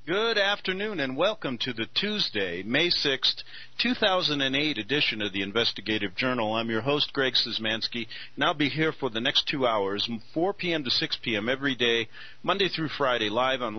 Good afternoon and welcome to the Tuesday, May 6th, 2008 edition of the Investigative Journal. I'm your host, Greg Szymanski, and I'll be here for the next 2 hours, 4 p.m. to 6 p.m. every day, Monday through Friday, live on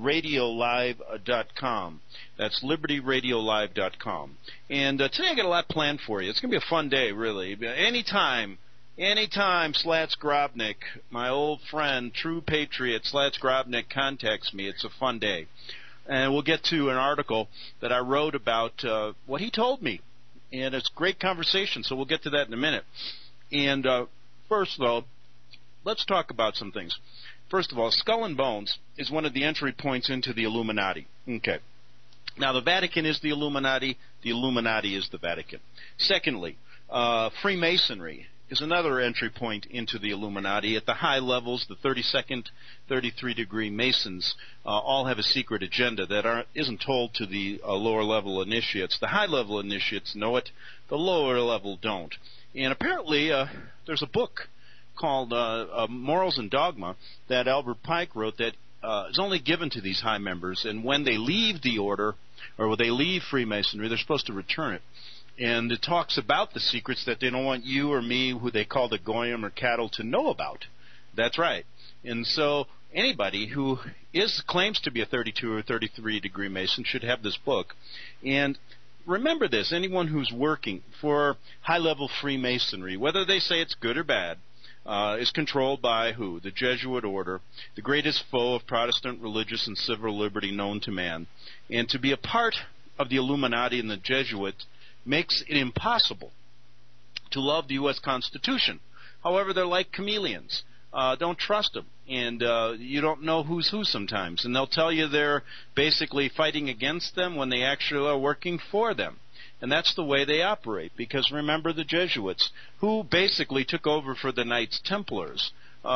LibertyRadioLive.com. That's LibertyRadioLive.com. And today I got a lot planned for you. It's going to be a fun day, really. Anytime Slats Grobnik, my old friend, true patriot, Slats Grobnik contacts me, it's a fun day. And we'll get to an article that I wrote about what he told me. And it's a great conversation, so we'll get to that in a minute. And first, though, let's talk about some things. First of all, Skull and Bones is one of the entry points into the Illuminati. Okay. Now, the Vatican is the Illuminati is the Vatican. Secondly, Freemasonry is another entry point into the Illuminati. At the high levels, the 32nd, 33-degree Masons all have a secret agenda that isn't told to the lower-level initiates. The high-level initiates know it. The lower-level don't. And apparently, there's a book called Morals and Dogma that Albert Pike wrote that is only given to these high members, and when they leave the order, or when they leave Freemasonry, they're supposed to return it. And it talks about the secrets that they don't want you or me, who they call the goyim or cattle, to know about. That's right. And so anybody who claims to be a 32 or 33-degree Mason should have this book. And remember this, anyone who's working for high-level Freemasonry, whether they say it's good or bad, is controlled by who? The Jesuit order, the greatest foe of Protestant religious and civil liberty known to man. And to be a part of the Illuminati and the Jesuits makes it impossible to love the U.S. Constitution. However, they're like chameleons. Don't trust them. And you don't know who's who sometimes. And they'll tell you they're basically fighting against them when they actually are working for them. And that's the way they operate. Because remember the Jesuits, who basically took over for the Knights Templars,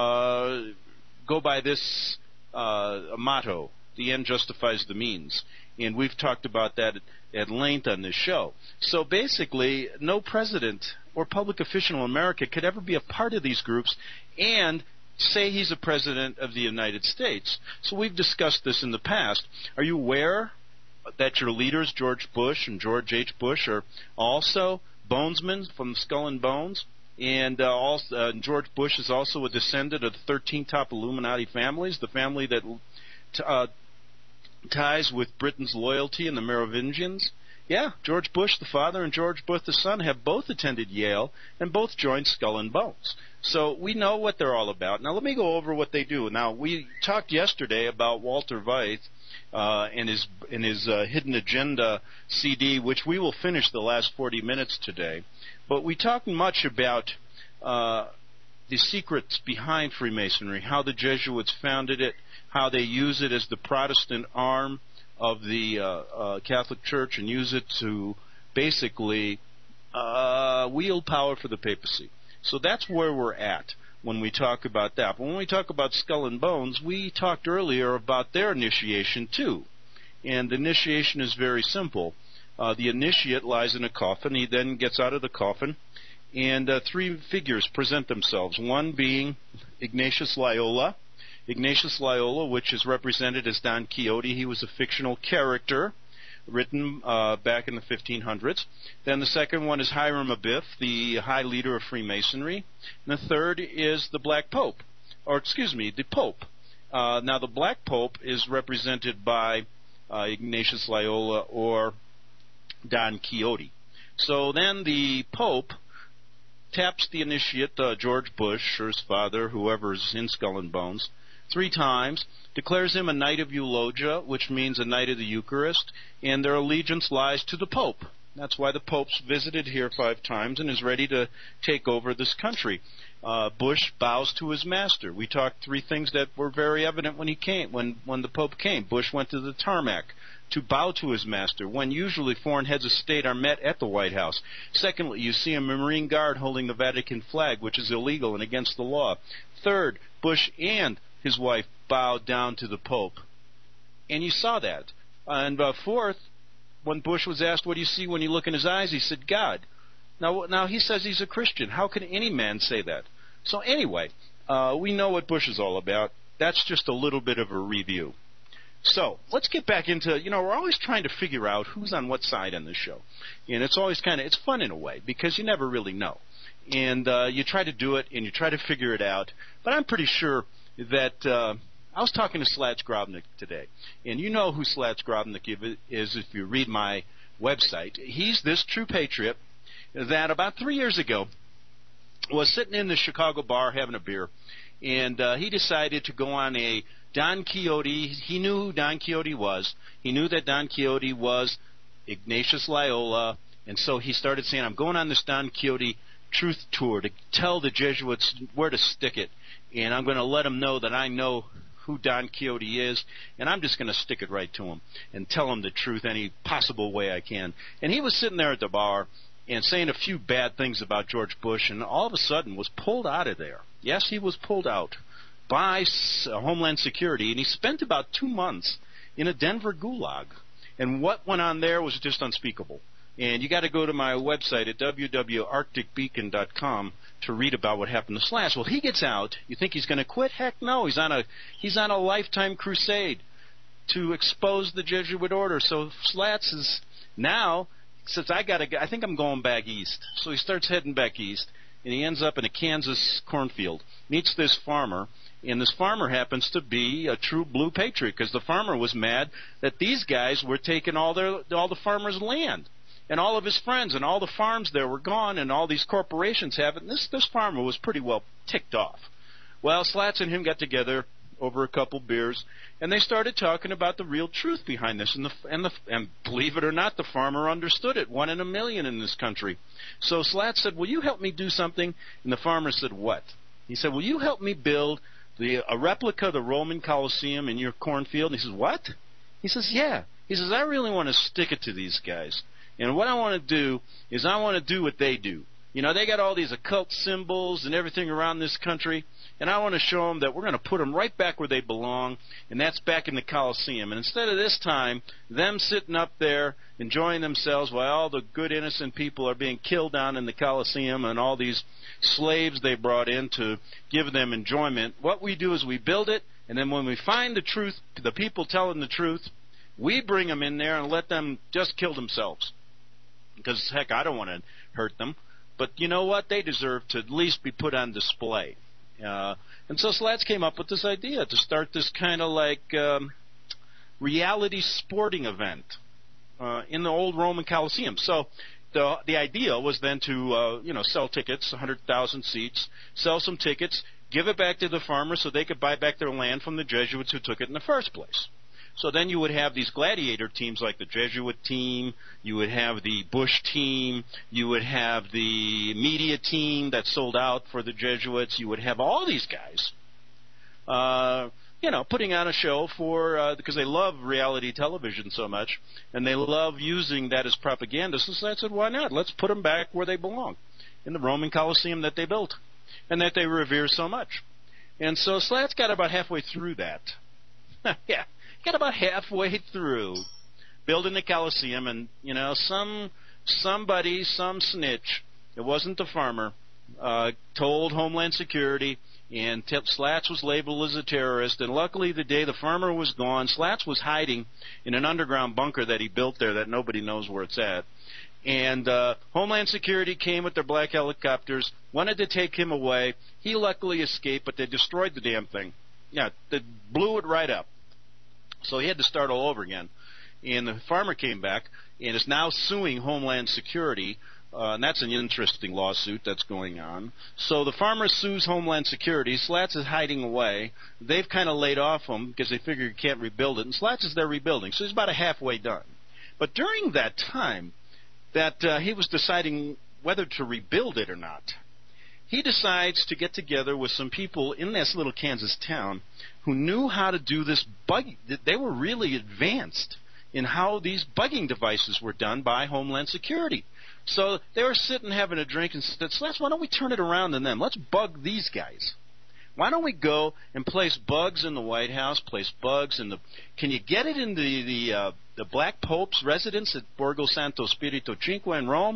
go by this motto: the end justifies the means. And we've talked about that at length on this show. So basically, no president or public official in America could ever be a part of these groups and say he's a president of the United States. So we've discussed this in the past. Are you aware that your leaders, George Bush and George H. Bush, are also bonesmen from Skull and Bones? And George Bush is also a descendant of the 13 top Illuminati families, the family that ties with Britain's loyalty and the Merovingians. Yeah, George Bush the father and George Bush the son have both attended Yale and both joined Skull and Bones. So we know what they're all about. Now let me go over what they do. Now we talked yesterday about Walter Veith and his Hidden Agenda CD, which we will finish the last 40 minutes today. But we talked much about the secrets behind Freemasonry, how the Jesuits founded it, how they use it as the Protestant arm of the Catholic Church and use it to basically wield power for the papacy. So that's where we're at when we talk about that. But when we talk about Skull and Bones, we talked earlier about their initiation too. And the initiation is very simple. The initiate lies in a coffin. He then gets out of the coffin, and three figures present themselves, one being Ignatius Loyola. Ignatius Loyola, which is represented as Don Quixote. He was a fictional character written back in the 1500s. Then the second one is Hiram Abiff, the high leader of Freemasonry. And the third is the Black Pope, the Pope. Now the Black Pope is represented by Ignatius Loyola or Don Quixote. So then the Pope taps the initiate, George Bush or his father, whoever's in Skull and Bones, 3 times, declares him a Knight of Eulogia, which means a Knight of the Eucharist, and their allegiance lies to the Pope. That's why the Pope's visited here 5 times and is ready to take over this country. Bush bows to his master. We talked 3 things that were very evident when he came, when the Pope came. Bush went to the tarmac to bow to his master, when usually foreign heads of state are met at the White House. Secondly, you see a Marine Guard holding the Vatican flag, which is illegal and against the law. Third, Bush and his wife bowed down to the Pope. And you saw that. And fourth, when Bush was asked, what do you see when you look in his eyes, he said, God. Now he says he's a Christian. How can any man say that? So anyway, we know what Bush is all about. That's just a little bit of a review. So let's get back into, we're always trying to figure out who's on what side on this show. And it's always it's fun in a way because you never really know. And you try to do it and you try to figure it out. But I'm pretty sure that I was talking to Slats Grobnik today. And you know who Slats Grobnik is if you read my website. He's this true patriot that about 3 years ago was sitting in the Chicago bar having a beer. And he decided to go on a Don Quixote. He knew who Don Quixote was. He knew that Don Quixote was Ignatius Loyola. And so he started saying, I'm going on this Don Quixote truth tour to tell the Jesuits where to stick it. And I'm going to let them know that I know who Don Quixote is. And I'm just going to stick it right to him and tell him the truth any possible way I can. And he was sitting there at the bar and saying a few bad things about George Bush, and all of a sudden was pulled out of there. Yes, he was pulled out by Homeland Security, and he spent about 2 months in a Denver gulag. And what went on there was just unspeakable. And you got to go to my website at www.arcticbeacon.com to read about what happened to Slats. Well, he gets out. You think he's going to quit? Heck no. He's on a lifetime crusade to expose the Jesuit order. So Slats is now, since I think I'm going back east. So he starts heading back east, and he ends up in a Kansas cornfield. Meets this farmer, and this farmer happens to be a true blue patriot because the farmer was mad that these guys were taking all the farmers' land. And all of his friends and all the farms there were gone, and all these corporations have it. And this farmer was pretty well ticked off. Well, Slats and him got together over a couple beers, and they started talking about the real truth behind this. And believe it or not, the farmer understood it. 1 in a million in this country. So Slats said, "Will you help me do something?" And the farmer said, "What?" He said, "Will you help me build a replica of the Roman Colosseum in your cornfield?" And he says, "What?" He says, "Yeah." He says, "I really want to stick it to these guys. And what I want to do is I want to do what they do. They got all these occult symbols and everything around this country, and I want to show them that we're going to put them right back where they belong, and that's back in the Colosseum. And instead of this time, them sitting up there enjoying themselves while all the good innocent people are being killed down in the Colosseum and all these slaves they brought in to give them enjoyment, what we do is we build it, and then when we find the truth, the people telling the truth, we bring them in there and let them just kill themselves. Because, heck, I don't want to hurt them. But you know what? They deserve to at least be put on display. And so Slats came up with this idea to start this kind of like reality sporting event in the old Roman Colosseum. So the idea was then to sell tickets, 100,000 seats, sell some tickets, give it back to the farmers so they could buy back their land from the Jesuits who took it in the first place. So then you would have these gladiator teams like the Jesuit team, you would have the Bush team, you would have the media team that sold out for the Jesuits, you would have all these guys, putting on a show because they love reality television so much, and they love using that as propaganda. So I said, why not? Let's put them back where they belong, in the Roman Colosseum that they built, and that they revere so much. And so Slats got about halfway through that. Yeah. Got about halfway through building the Colosseum, and some snitch, it wasn't the farmer, told Homeland Security, and Slats was labeled as a terrorist. And luckily, the day the farmer was gone, Slats was hiding in an underground bunker that he built there that nobody knows where it's at. And Homeland Security came with their black helicopters, wanted to take him away. He luckily escaped, but they destroyed the damn thing. Yeah, they blew it right up. So he had to start all over again. And the farmer came back and is now suing Homeland Security, and that's an interesting lawsuit that's going on. So the farmer sues Homeland Security. Slats is hiding away. They've kind of laid off him because they figure he can't rebuild it. And Slats is there rebuilding. So he's about halfway done. But during that time that he was deciding whether to rebuild it or not, he decides to get together with some people in this little Kansas town who knew how to do this bugging. They were really advanced in how these bugging devices were done by Homeland Security. So they were sitting having a drink and said, Slats, why don't we turn it around on them? Let's bug these guys. Why don't we go and place bugs in the White House, place bugs in the... Can you get it in the Black Pope's residence at Borgo Santo Spirito Cinque in Rome?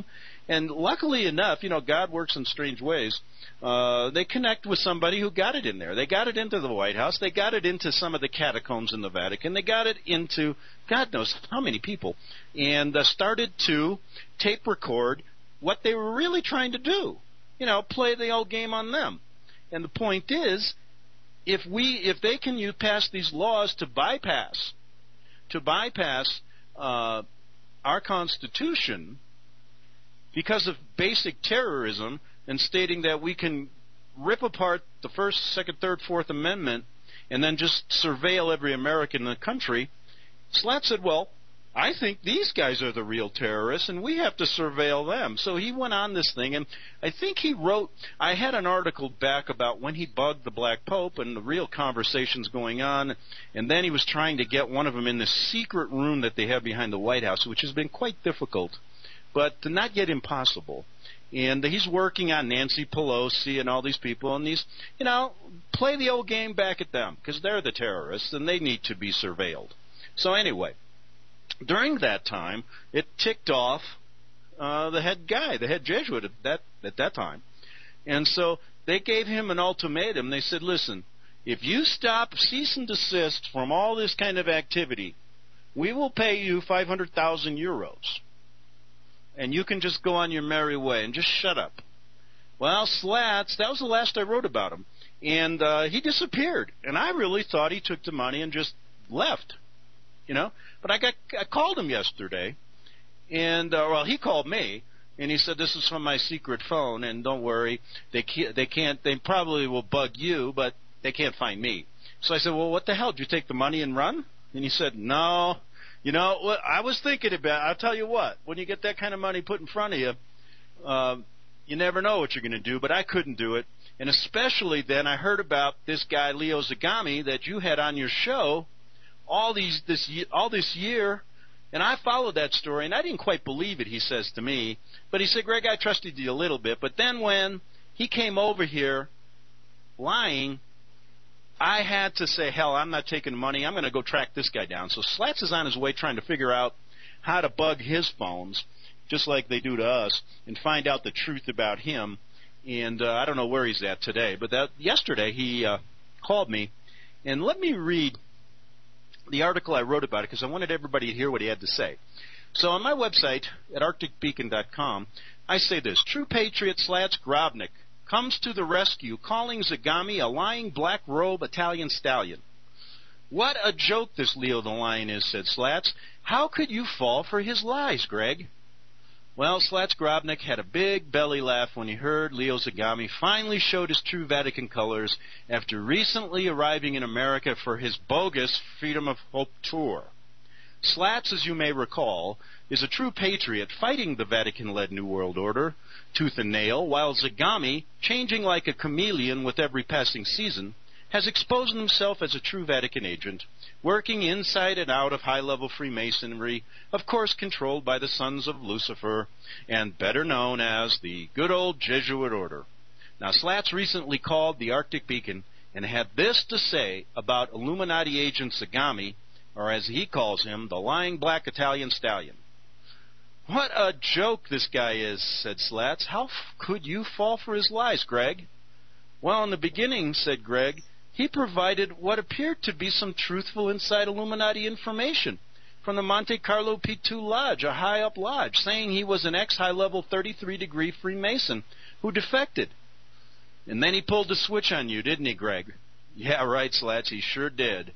And luckily enough, God works in strange ways. They connect with somebody who got it in there. They got it into the White House. They got it into some of the catacombs in the Vatican. They got it into God knows how many people, and started to tape record what they were really trying to do. Play the old game on them. And the point is, if they can pass these laws to bypass our Constitution because of basic terrorism, and stating that we can rip apart the First, Second, Third, Fourth Amendment and then just surveil every American in the country, Slat said, well, I think these guys are the real terrorists, and we have to surveil them. So he went on this thing, and I think he wrote, I had an article back about when he bugged the Black Pope and the real conversations going on, and then he was trying to get one of them in the secret room that they have behind the White House, which has been quite difficult, but not yet impossible. And he's working on Nancy Pelosi and all these people, and these, play the old game back at them, because they're the terrorists, and they need to be surveilled. So anyway, during that time, it ticked off the head guy, the head Jesuit at that time. And so they gave him an ultimatum. They said, listen, if you cease and desist from all this kind of activity, we will pay you 500,000 euros. And you can just go on your merry way and just shut up. Well, Slats, that was the last I wrote about him. And he disappeared. And I really thought he took the money and just left. But I called him yesterday, and he called me, and he said, this is from my secret phone, and don't worry, they probably will bug you, but they can't find me. So I said, well, what the hell, did you take the money and run? And he said, no. What I was thinking about, I'll tell you what, when you get that kind of money put in front of you, you never know what you're going to do, but I couldn't do it. And especially then I heard about this guy, Leo Zagami, that you had on your show all this year, and I followed that story, and I didn't quite believe it, he says to me. But he said, Greg, I trusted you a little bit. But then when he came over here lying, I had to say, hell, I'm not taking the money. I'm going to go track this guy down. So Slats is on his way trying to figure out how to bug his phones, just like they do to us, and find out the truth about him. And I don't know where he's at today. But yesterday he called me, and let me read the article I wrote about it, because I wanted everybody to hear what he had to say. So on my website at arcticbeacon.com, I say this: True patriot Slats Grobnik comes to the rescue, calling Zagami a lying black robe Italian stallion. What a joke this Leo the Lion is, said Slats. How could you fall for his lies, Greg? Well, Slats Grobnik had a big belly laugh when he heard Leo Zagami finally showed his true Vatican colors after recently arriving in America for his bogus Freedom of Hope tour. Slats, as you may recall, is a true patriot fighting the Vatican-led New World Order tooth and nail, while Zagami, changing like a chameleon with every passing season, has exposed himself as a true Vatican agent, working inside and out of high-level Freemasonry, of course controlled by the Sons of Lucifer, and better known as the good old Jesuit order. Now, Slats recently called the Arctic Beacon and had this to say about Illuminati agent Zagami, or as he calls him, the lying black Italian stallion. What a joke this guy is, said Slats. How could you fall for his lies, Greg? Well, in the beginning, said Greg, he provided what appeared to be some truthful inside Illuminati information from the Monte Carlo P2 Lodge, a high-up lodge, saying he was an ex-high-level 33-degree Freemason who defected. And then he pulled the switch on you, didn't he, Greg? Yeah, right, Slats, he sure did.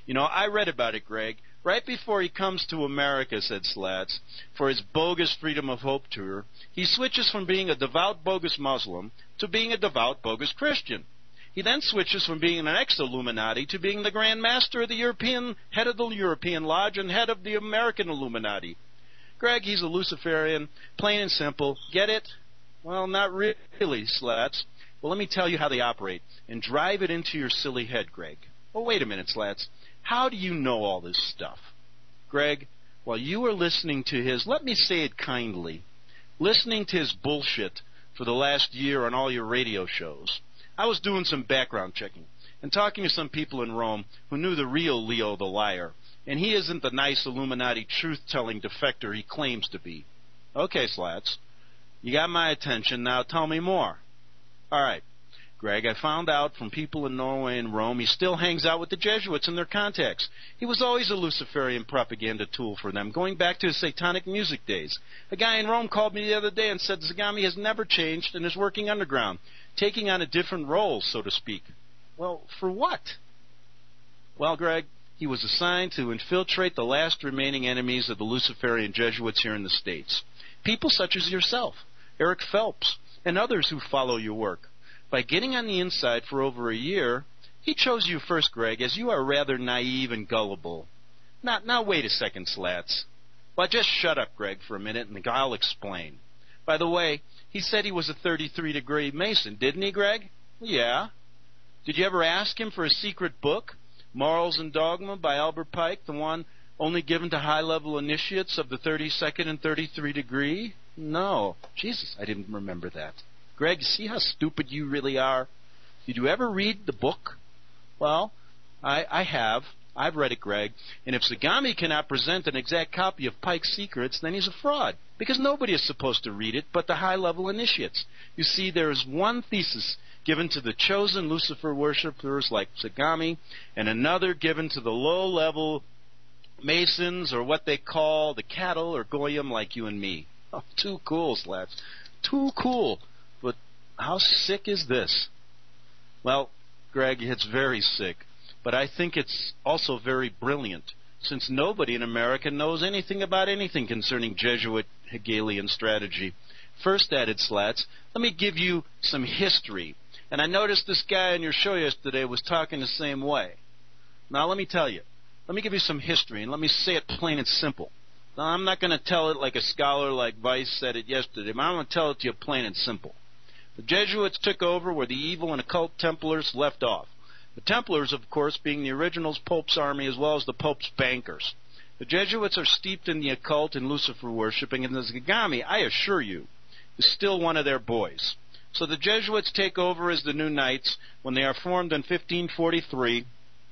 I read about it, Greg. Right before he comes to America, said Slats, for his bogus Freedom of Hope tour, he switches from being a devout bogus Muslim to being a devout bogus Christian. He then switches from being an ex-Illuminati to being the Grand Master of the European, head of the European Lodge and head of the American Illuminati. Greg, he's a Luciferian, plain and simple. Get it? Well, not really, Slats. Well, let me tell you how they operate, and drive it into your silly head, Greg. Oh, wait a minute, Slats. How do you know all this stuff? Greg, while you were listening to his, let me say it kindly, listening to his bullshit for the last year on all your radio shows, I was doing some background checking and talking to some people in Rome who knew the real Leo the Liar, and he isn't the nice Illuminati truth-telling defector he claims to be. Okay, Slats. You got my attention. Now tell me more. All right, Greg, I found out from people in Norway and Rome he still hangs out with the Jesuits and their contacts. He was always a Luciferian propaganda tool for them, going back to his satanic music days. A guy in Rome called me the other day and said Zagami has never changed and is working underground, taking on a different role, so to speak. Well, for what? Well, Greg, he was assigned to infiltrate the last remaining enemies of the Luciferian Jesuits here in the States. People such as yourself, Eric Phelps, and others who follow your work. By getting on the inside for over a year, he chose you first, Greg, as you are rather naive and gullible. Now wait a second, Slats. Well, just shut up, Greg, for a minute, and I'll explain. By the way, he said he was a 33-degree Mason, didn't he, Greg? Yeah. Did you ever ask him for a secret book, Morals and Dogma by Albert Pike, the one only given to high-level initiates of the 32nd and 33 degree? No. Jesus, I didn't remember that. Greg, see how stupid you really are? Did you ever read the book? Well, I have. I've read it, Greg. And if Zagami cannot present an exact copy of Pike's Secrets, then he's a fraud. Because nobody is supposed to read it but the high-level initiates. You see, there is one thesis given to the chosen Lucifer worshippers like Zagami, and another given to the low-level Masons, or what they call the cattle or goyim like you and me. Oh, too cool, Slats. Too cool. But how sick is this? Well, Greg, it's very sick. But I think it's also very brilliant, since nobody in America knows anything about anything concerning Jesuit Hegelian strategy. First, added Slats, let me give you some history. And I noticed this guy on your show yesterday was talking the same way. Now, let me tell you. Let me give you some history, and let me say it plain and simple. Now, I'm not going to tell it like a scholar like Weiss said it yesterday, but I'm going to tell it to you plain and simple. The Jesuits took over where the evil and occult Templars left off. The Templars, of course, being the original Pope's army as well as the Pope's bankers. The Jesuits are steeped in the occult and Lucifer worshipping, and the Zagami, I assure you, is still one of their boys. So the Jesuits take over as the new knights when they are formed in 1543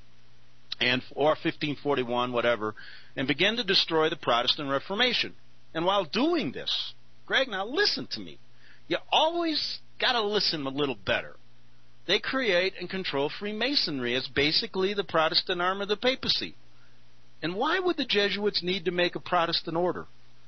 or 1541, whatever, and begin to destroy the Protestant Reformation. And while doing this, Greg, now listen to me. You always got to listen a little better. They create and control Freemasonry as basically the Protestant arm of the papacy. And why would the Jesuits need to make a Protestant order?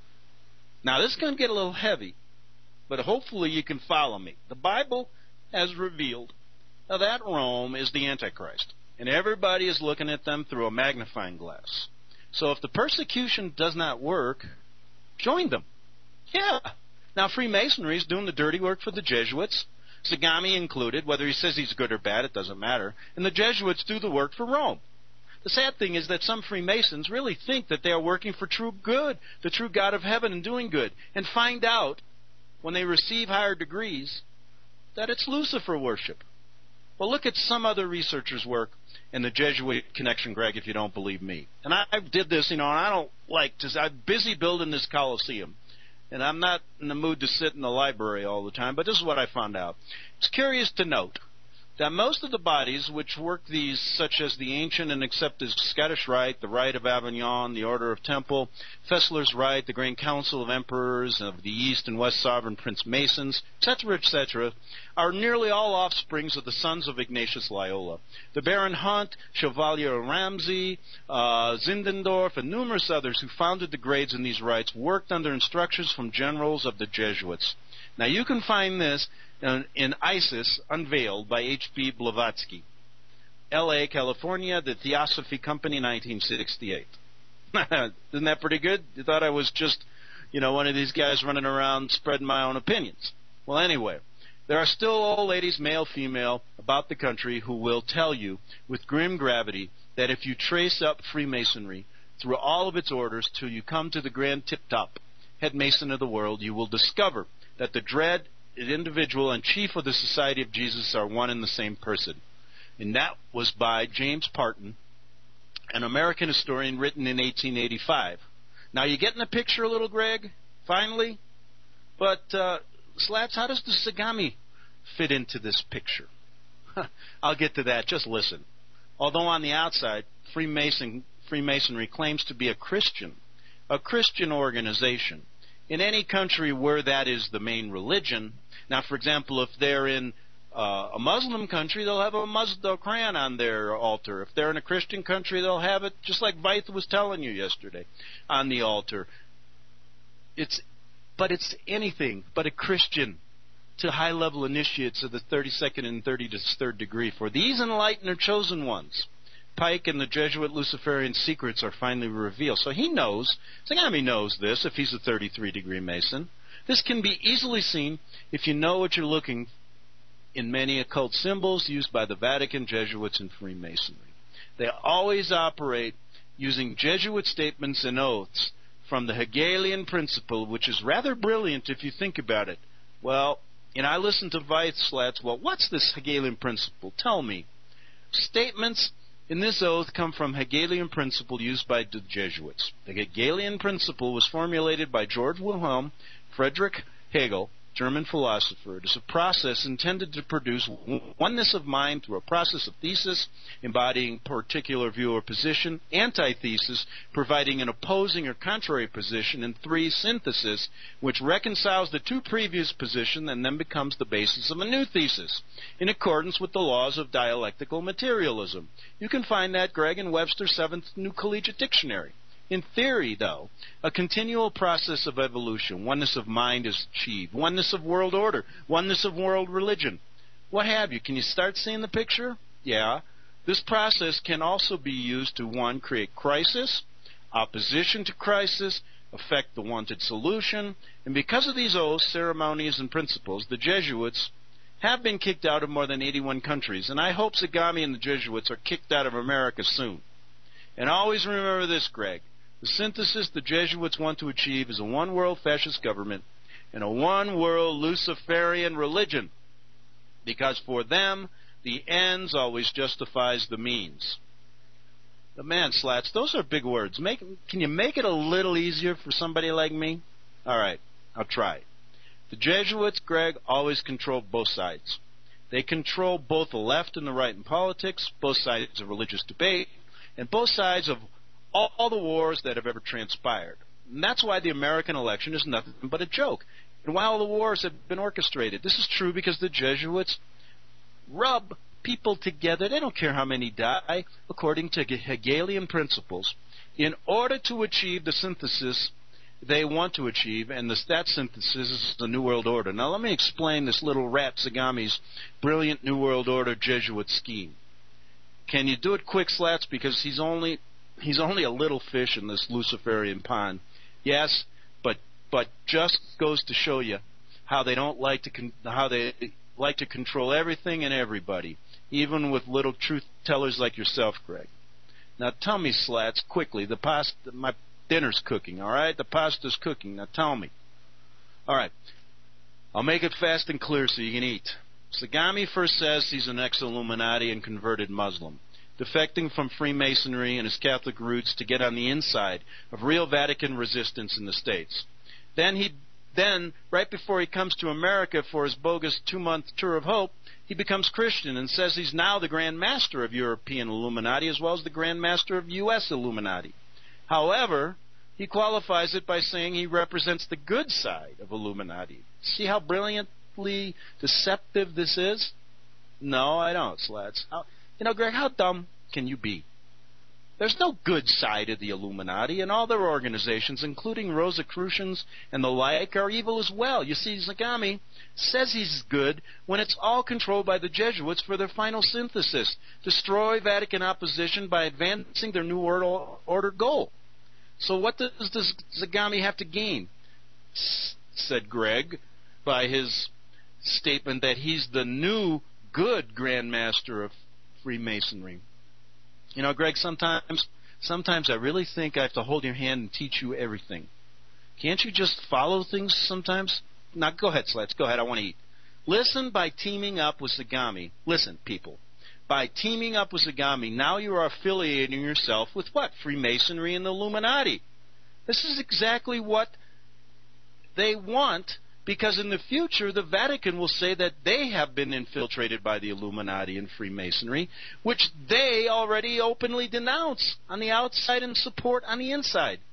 Now, this is going to get a little heavy, but hopefully you can follow me. The Bible has revealed that Rome is the Antichrist, and everybody is looking at them through a magnifying glass. So if the persecution does not work, join them. Yeah. Now, Freemasonry is doing the dirty work for the Jesuits, Zagami included. Whether he says he's good or bad, it doesn't matter. And the Jesuits do the work for Rome. The sad thing is that some Freemasons really think that they are working for true good, the true God of heaven, and doing good, and find out, when they receive higher degrees, that it's Lucifer worship. Well, look at some other researchers' work in the Jesuit connection, Greg, if you don't believe me. And I did this, and I don't like to... I'm busy building this Colosseum. And I'm not in the mood to sit in the library all the time, but this is what I found out. It's curious to note that most of the bodies which work these, such as the ancient and accepted Scottish Rite, the Rite of Avignon, the Order of Temple, Fessler's Rite, the Grand Council of Emperors of the East and West Sovereign Prince Masons, etc., are nearly all offsprings of the sons of Ignatius Loyola. The Baron Hunt, Chevalier Ramsey, Zindendorf, and numerous others who founded the grades in these rites worked under instructions from generals of the Jesuits. Now you can find this in ISIS, Unveiled by H.B. Blavatsky. L.A., California, The Theosophy Company, 1968. Isn't that pretty good? You thought I was just, one of these guys running around spreading my own opinions. Well, anyway, there are still old ladies, male, female, about the country who will tell you with grim gravity that if you trace up Freemasonry through all of its orders till you come to the grand tip-top head mason of the world, you will discover that the dread individual and chief of the Society of Jesus are one and the same person. And that was by James Parton, an American historian, written in 1885. Now, you getting the picture a little, Greg? Finally? But, Slats, how does the Zagami fit into this picture? I'll get to that. Just listen. Although on the outside, Freemasonry claims to be a Christian organization, in any country where that is the main religion. Now, for example, if they're in a Muslim country, they'll have a Muslim Quran on their altar. If they're in a Christian country, they'll have it, just like Vaith was telling you yesterday, on the altar. It's anything but a Christian to high-level initiates of the 32nd and 33rd degree. For these enlightened or chosen ones, Pike and the Jesuit Luciferian secrets are finally revealed. So he knows, Zagami knows this if he's a 33-degree Mason. This can be easily seen if you know what you're looking in many occult symbols used by the Vatican, Jesuits, and Freemasonry. They always operate using Jesuit statements and oaths from the Hegelian principle, which is rather brilliant if you think about it. Well, and I listened to Vaith Slats. Well, what's this Hegelian principle? Tell me. Statements in this oath come from Hegelian principle used by the Jesuits. The Hegelian principle was formulated by George Wilhelm Friedrich Hegel, German philosopher. It is a process intended to produce oneness of mind through a process of thesis, embodying particular view or position, antithesis, providing an opposing or contrary position, and 3, synthesis, which reconciles the 2 previous positions and then becomes the basis of a new thesis, in accordance with the laws of dialectical materialism. You can find that, Greg, in Webster's 7th New Collegiate Dictionary. In theory, though, a continual process of evolution, oneness of mind is achieved, oneness of world order, oneness of world religion, what have you. Can you start seeing the picture? Yeah. This process can also be used to, 1, create crisis, opposition to crisis, affect the wanted solution, and because of these oaths, ceremonies, and principles, the Jesuits have been kicked out of more than 81 countries, and I hope Zagami and the Jesuits are kicked out of America soon. And always remember this, Greg. The synthesis the Jesuits want to achieve is a one-world fascist government and a one-world Luciferian religion, because for them, the ends always justifies the means. But man, Slats, those are big words. Can you make it a little easier for somebody like me? All right, I'll try. The Jesuits, Greg, always control both sides. They control both the left and the right in politics, both sides of religious debate, and both sides of all the wars that have ever transpired. And that's why the American election is nothing but a joke. And why all the wars have been orchestrated. This is true because the Jesuits rub people together. They don't care how many die, according to Hegelian principles, in order to achieve the synthesis they want to achieve, and that synthesis is the New World Order. Now let me explain this little rat Zagami's brilliant New World Order Jesuit scheme. Can you do it quick, Slats? Because he's only a little fish in this Luciferian pond. Yes, but just goes to show you how they don't like to control everything and everybody, even with little truth tellers like yourself, Greg. Now tell me, Slats, quickly. My dinner's cooking. All right, the pasta's cooking. Now tell me. All right, I'll make it fast and clear so you can eat. Zagami first says he's an ex-Illuminati and converted Muslim, defecting from Freemasonry and his Catholic roots to get on the inside of real Vatican resistance in the States. Then, right before he comes to America for his bogus 2-month tour of hope, he becomes Christian and says he's now the Grand Master of European Illuminati as well as the Grand Master of U.S. Illuminati. However, he qualifies it by saying he represents the good side of Illuminati. See how brilliantly deceptive this is? No, I don't, Slats. Greg, how dumb can you be? There's no good side of the Illuminati, and all their organizations, including Rosicrucians and the like, are evil as well. You see, Zagami says he's good when it's all controlled by the Jesuits for their final synthesis, destroy Vatican opposition by advancing their New World Order goal. So what does Zagami have to gain? Said Greg, by his statement that he's the new good Grand Master of Freemasonry. Greg, sometimes I really think I have to hold your hand and teach you everything. Can't you just follow things sometimes? Now, go ahead, Slats. Go ahead. I want to eat. Listen, by teaming up with Zagami. Listen, people. By teaming up with Zagami, now you are affiliating yourself with what? Freemasonry and the Illuminati. This is exactly what they want, because in the future, the Vatican will say that they have been infiltrated by the Illuminati and Freemasonry, which they already openly denounce on the outside and support on the inside.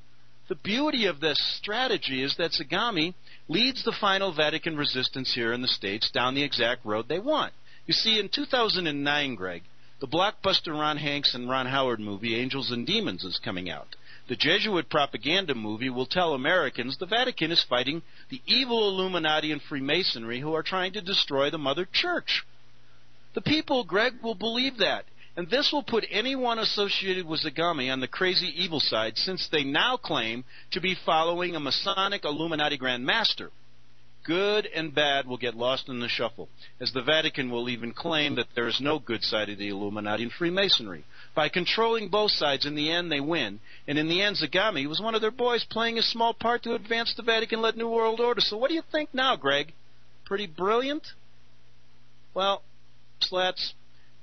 the beauty of this strategy is that Zagami leads the final Vatican resistance here in the States down the exact road they want. You see, in 2009, Greg, the blockbuster Ron Hanks and Ron Howard movie Angels and Demons is coming out. The Jesuit propaganda movie will tell Americans the Vatican is fighting the evil Illuminati and Freemasonry who are trying to destroy the Mother Church. The people, Greg, will believe that. And this will put anyone associated with Zagami on the crazy evil side, since they now claim to be following a Masonic Illuminati Grand Master. Good and bad will get lost in the shuffle, as the Vatican will even claim that there is no good side of the Illuminati and Freemasonry. By controlling both sides, in the end, they win. And in the end, Zagami was one of their boys playing a small part to advance the Vatican-led New World Order. So what do you think now, Greg? Pretty brilliant? Well, Slats,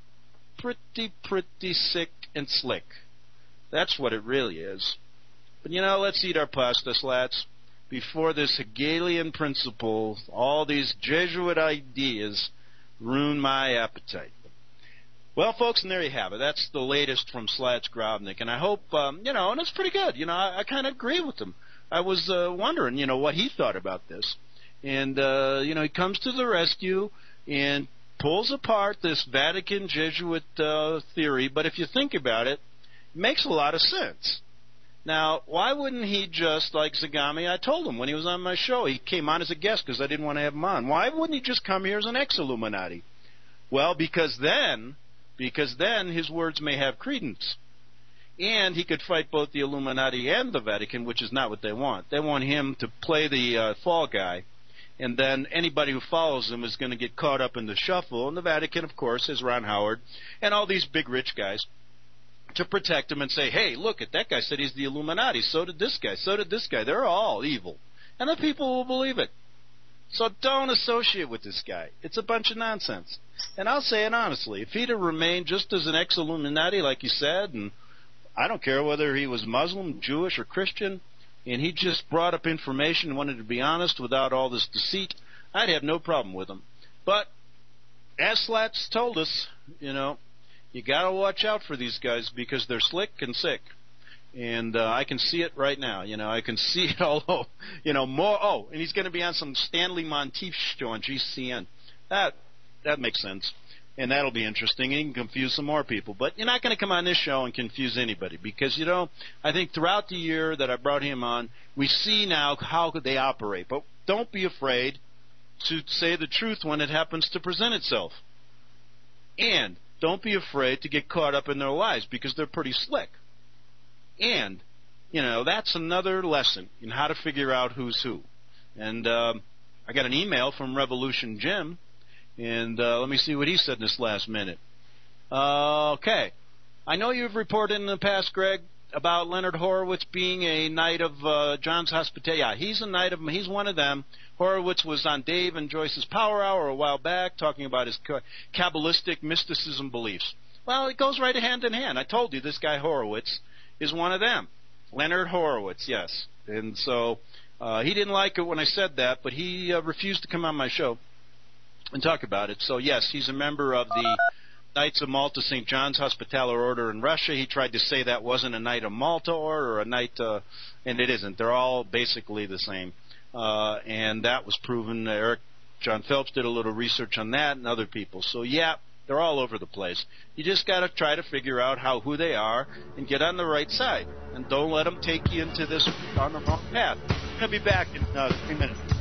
pretty sick and slick. That's what it really is. But, let's eat our pasta, Slats, before this Hegelian principle, all these Jesuit ideas, ruin my appetite. Well, folks, and there you have it. That's the latest from Slats Grobnik, and I hope, and it's pretty good. I kind of agree with him. I was wondering, what he thought about this. And, he comes to the rescue and pulls apart this Vatican Jesuit theory, but if you think about it, it makes a lot of sense. Now, why wouldn't he just, like Zagami, I told him when he was on my show, he came on as a guest because I didn't want to have him on. Why wouldn't he just come here as an ex-Illuminati? Well, because then his words may have credence. And he could fight both the Illuminati and the Vatican, which is not what they want. They want him to play the fall guy. And then anybody who follows him is going to get caught up in the shuffle. And the Vatican, of course, has Ron Howard and all these big rich guys to protect him and say, hey, look, that guy said he's the Illuminati. So did this guy. So did this guy. They're all evil. And the people will believe it. So don't associate with this guy. It's a bunch of nonsense. And I'll say it honestly. If he'd have remained just as an ex-Illuminati, like you said, and I don't care whether he was Muslim, Jewish, or Christian, and he just brought up information and wanted to be honest without all this deceit, I'd have no problem with him. But as Slats told us, you got to watch out for these guys because they're slick and sick. And I can see it right now. I can see it all over. More. Oh, and he's going to be on some Stanley Monteith show on GCN. That makes sense. And that'll be interesting. And he can confuse some more people. But you're not going to come on this show and confuse anybody because, I think throughout the year that I brought him on, we see now how they operate. But don't be afraid to say the truth when it happens to present itself. And don't be afraid to get caught up in their lies because they're pretty slick. And, that's another lesson in how to figure out who's who. And I got an email from Revolution Jim. And let me see what he said in this last minute. Okay. I know you've reported in the past, Greg, about Leonard Horowitz being a knight of John's Hospitality. Yeah, he's a knight of them. He's one of them. Horowitz was on Dave and Joyce's Power Hour a while back talking about his Kabbalistic mysticism beliefs. Well, it goes right hand in hand. I told you this guy Horowitz is one of them. Leonard Horowitz, yes. And so he didn't like it when I said that, but he refused to come on my show and talk about it. So, yes, he's a member of the Knights of Malta St. John's Hospitaller Order in Russia. He tried to say that wasn't a Knight of Malta or a Knight, and it isn't. They're all basically the same. And that was proven. Eric John Phelps did a little research on that and other people. So, yeah, they're all over the place. You just got to try to figure out who they are and get on the right side. And don't let them take you into this on the wrong path. I'm going to be back in 3 minutes.